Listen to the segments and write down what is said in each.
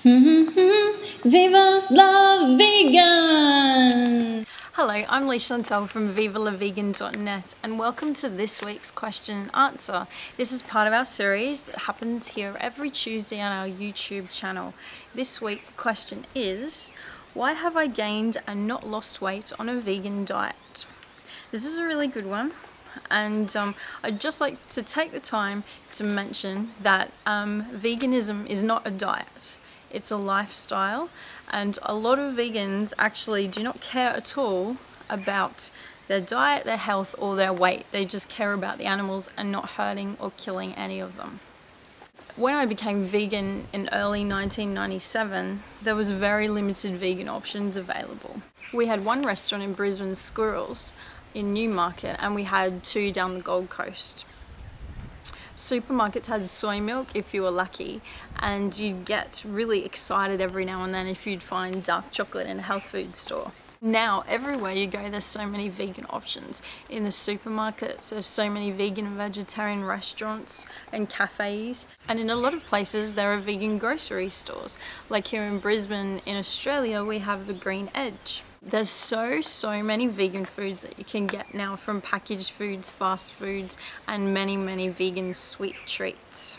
Viva la Vegan! Hello, I'm Lee Chantal from VivaLaVegan.net and welcome to this week's question and answer. This is part of our series that happens here every Tuesday on our YouTube channel. This week's question is, why have I gained and not lost weight on a vegan diet? This is a really good one. And I'd just like to take the time to mention that veganism is not a diet. It's a lifestyle, and a lot of vegans actually do not care at all about their diet, their health, or their weight. They just care about the animals and not hurting or killing any of them. When I became vegan in early 1997, there was very limited vegan options available. We had one restaurant in Brisbane, Squirrels, in Newmarket, and we had two down the Gold Coast. Supermarkets had soy milk if you were lucky, and you'd get really excited every now and then if you'd find dark chocolate in a health food store. Now, everywhere you go, there's so many vegan options. In the supermarkets, there's so many vegan and vegetarian restaurants and cafes. And in a lot of places, there are vegan grocery stores. Like here in Brisbane, in Australia, we have the Green Edge. There's so many vegan foods that you can get now, from packaged foods, fast foods, and many vegan sweet treats.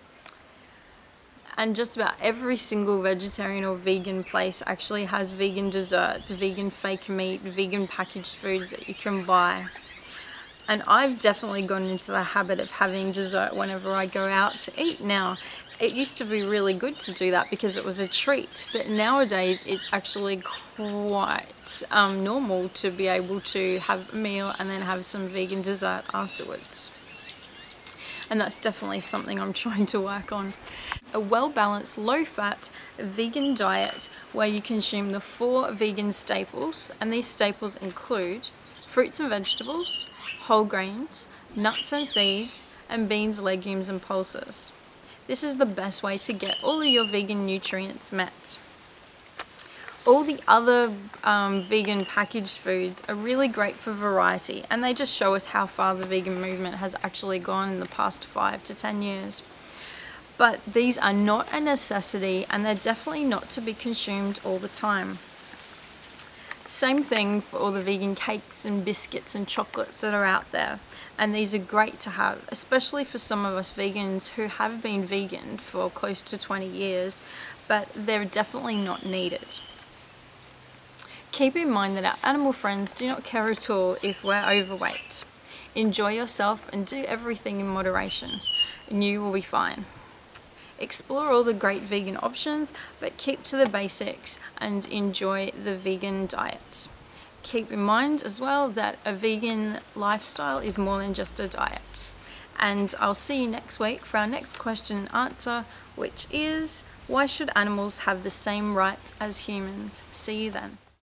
And just about every single vegetarian or vegan place actually has vegan desserts, vegan fake meat, vegan packaged foods that you can buy. And I've definitely gotten into the habit of having dessert whenever I go out to eat now. It used to be really good to do that because it was a treat, but nowadays it's actually quite normal to be able to have a meal and then have some vegan dessert afterwards. And that's definitely something I'm trying to work on. A well-balanced, low-fat vegan diet where you consume the 4 vegan staples, and these staples include fruits and vegetables, whole grains, nuts and seeds, and beans, legumes and pulses. This is the best way to get all of your vegan nutrients met. All the other vegan packaged foods are really great for variety, and they just show us how far the vegan movement has actually gone in the past 5 to 10 years. But these are not a necessity, and they're definitely not to be consumed all the time. Same thing for all the vegan cakes and biscuits and chocolates that are out there. And these are great to have, especially for some of us vegans who have been vegan for close to 20 years, but they're definitely not needed. Keep in mind that our animal friends do not care at all if we're overweight. Enjoy yourself and do everything in moderation, and you will be fine. Explore all the great vegan options, but keep to the basics and enjoy the vegan diet. Keep in mind as well that a vegan lifestyle is more than just a diet. And I'll see you next week for our next question and answer, which is, why should animals have the same rights as humans? See you then.